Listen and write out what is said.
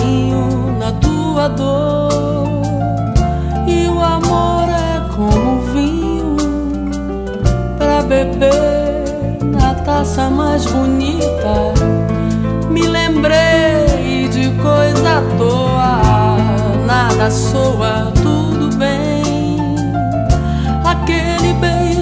carinho na tua dor. E o amor é como vinho pra beber na taça mais bonita. Me lembrei de coisa à toa, nada soa, tudo bem. Aquele beijo